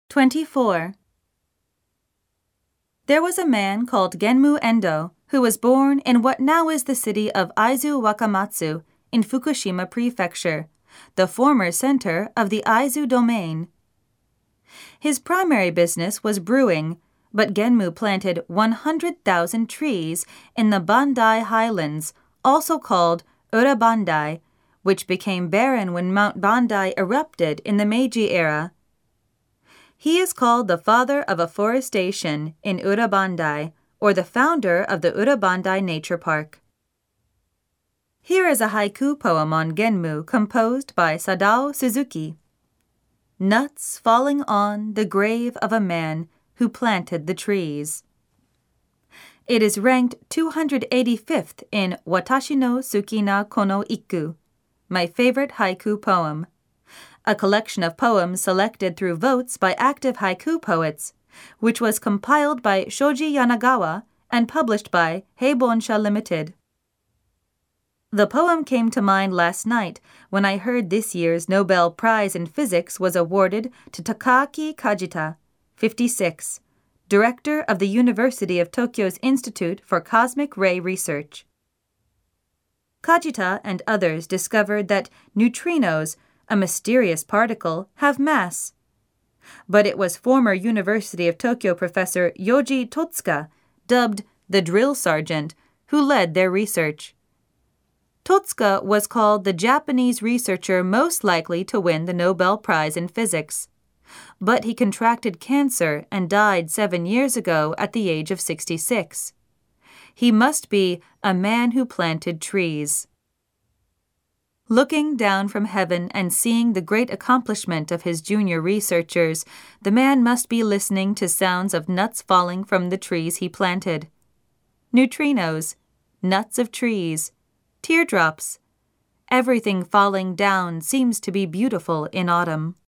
24. There was a man called Genmu Endo who was born in what now is the city of Aizu Wakamatsu in Fukushima Prefecture, the former center of the Aizu domain. His primary business was brewing, but Genmu planted 100,000 trees in the Bandai Highlands, also called Urabandai, which became barren when Mount Bandai erupted in the Meiji era. He is called the father of afforestation in Urabandai, or the founder of the Urabandai Nature Park. Here is a haiku poem on Genmu composed by Sadao Suzuki. Nuts falling on the grave of a man who planted the trees. It is ranked 285th in Watashi no Suki na Kono Iku, my favorite haiku poem, a collection of poems selected through votes by active haiku poets, which was compiled by Shoji Yanagawa and published by Heibonsha Limited. The poem came to mind last night when I heard this year's Nobel Prize in Physics was awarded to Takaaki Kajita, 56, director of the University of Tokyo's Institute for Cosmic Ray Research. Kajita and others discovered that neutrinos, a mysterious particle, have mass. But it was former University of Tokyo professor Yoji Totsuka, dubbed the drill sergeant, who led their research. Totsuka was called the Japanese researcher most likely to win the Nobel Prize in Physics. But he contracted cancer and died 7 years ago at the age of 66. He must be a man who planted trees. Looking down from heaven and seeing the great accomplishment of his junior researchers, the man must be listening to sounds of nuts falling from the trees he planted. Neutrinos, nuts of trees, teardrops. Everything falling down seems to be beautiful in autumn.